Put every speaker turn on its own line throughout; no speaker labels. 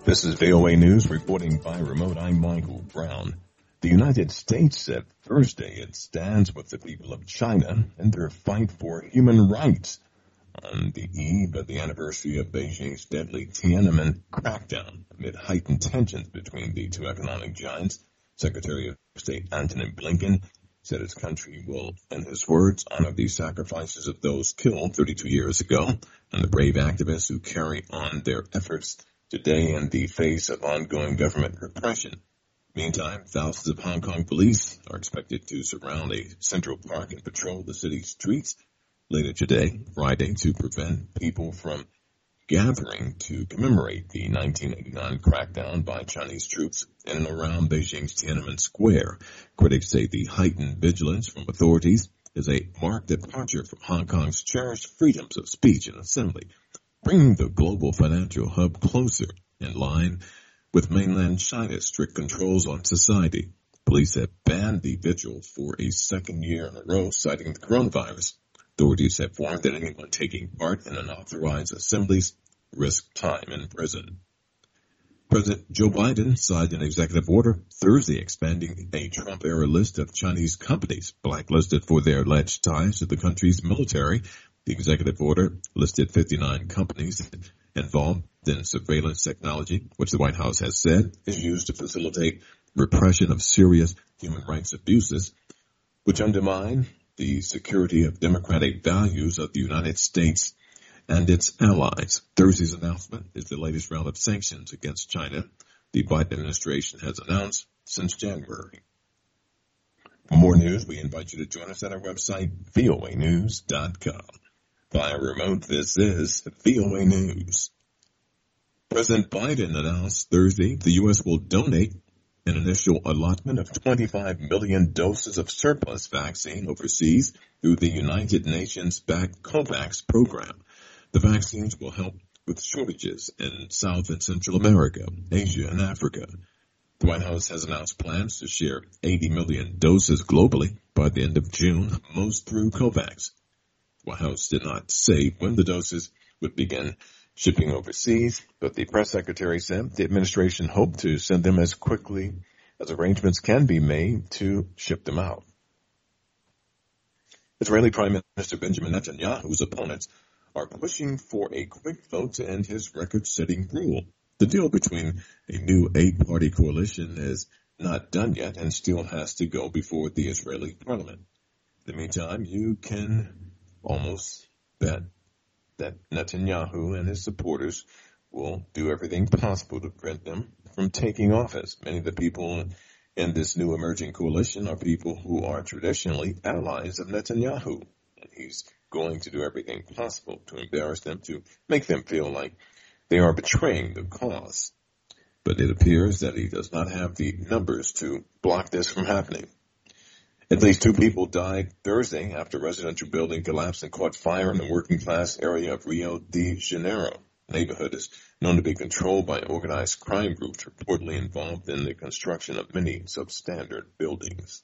This is VOA News reporting by remote. I'm Michael Brown. The United States said Thursday it stands with the people of China in their fight for human rights on the eve of the anniversary of Beijing's deadly Tiananmen crackdown. Amid heightened tensions between the two economic giants, Secretary of State Antony Blinken said his country will, in his words, honor the sacrifices of those killed 32 years ago and the brave activists who carry on their efforts today in the face of ongoing government repression. Meantime, thousands of Hong Kong police are expected to surround a Central Park and patrol the city's streets later today, Friday, to prevent people from gathering to commemorate the 1989 crackdown by Chinese troops in and around Beijing's Tiananmen Square. Critics say the heightened vigilance from authorities is a marked departure from Hong Kong's cherished freedoms of speech and assembly, bringing the global financial hub closer in line with mainland China's strict controls on society. Police have banned the vigil for a second year in a row, citing the coronavirus. Authorities have warned that anyone taking part in unauthorized assemblies risk time in prison. President Joe Biden signed an executive order Thursday expanding a Trump-era list of Chinese companies blacklisted for their alleged ties to the country's military. The executive order listed 59 companies involved in surveillance technology, which the White House has said is used to facilitate repression of serious human rights abuses, which undermine the security of democratic values of the United States and its allies. Thursday's announcement is the latest round of sanctions against China the Biden administration has announced since January. For more news, we invite you to join us at our website, voanews.com. Via remote, this is VOA News. President Biden announced Thursday the U.S. will donate an initial allotment of 25 million doses of surplus vaccine overseas through the United Nations-backed COVAX program. The vaccines will help with shortages in South and Central America, Asia, and Africa. The White House has announced plans to share 80 million doses globally by the end of June, most through COVAX. The White House did not say when the doses would begin shipping overseas, but the press secretary said the administration hoped to send them as quickly as arrangements can be made to ship them out. Israeli Prime Minister Benjamin Netanyahu's opponents are pushing for a quick vote to end his record-setting rule. The deal between a new 8-party coalition is not done yet and still has to go before the Israeli parliament. In the meantime, you can almost bet that Netanyahu and his supporters will do everything possible to prevent them from taking office. Many of the people in this new emerging coalition are people who are traditionally allies of Netanyahu, and he's going to do everything possible to embarrass them, to make them feel like they are betraying the cause. But it appears that he does not have the numbers to block this from happening. At least 2 people died Thursday after a residential building collapsed and caught fire in the working-class area of Rio de Janeiro. The neighborhood is known to be controlled by organized crime groups reportedly involved in the construction of many substandard buildings.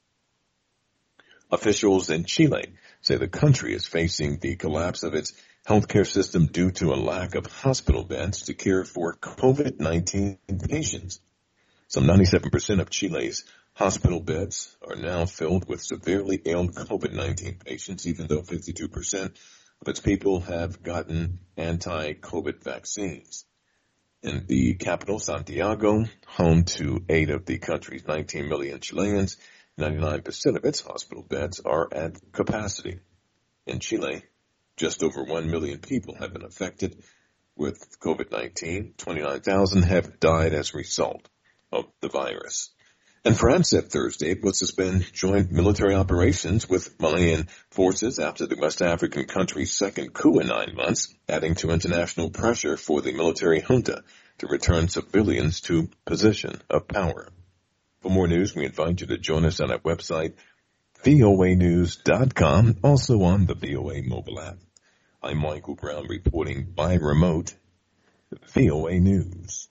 Officials in Chile say the country is facing the collapse of its healthcare system due to a lack of hospital beds to care for COVID-19 patients. Some 97% of Chile's hospital beds are now filled with severely ill COVID-19 patients, even though 52% of its people have gotten anti-COVID vaccines. In the capital, Santiago, home to 8 of the country's 19 million Chileans, 99% of its hospital beds are at capacity. In Chile, just over 1 million people have been affected with COVID-19. 29,000 have died as a result of the virus. And France said Thursday it would suspend joint military operations with Malian forces after the West African country's second coup in 9 months, adding to international pressure for the military junta to return civilians to position of power. For more news, we invite you to join us on our website, voanews.com, also on the VOA mobile app. I'm Michael Brown reporting by remote, VOA News.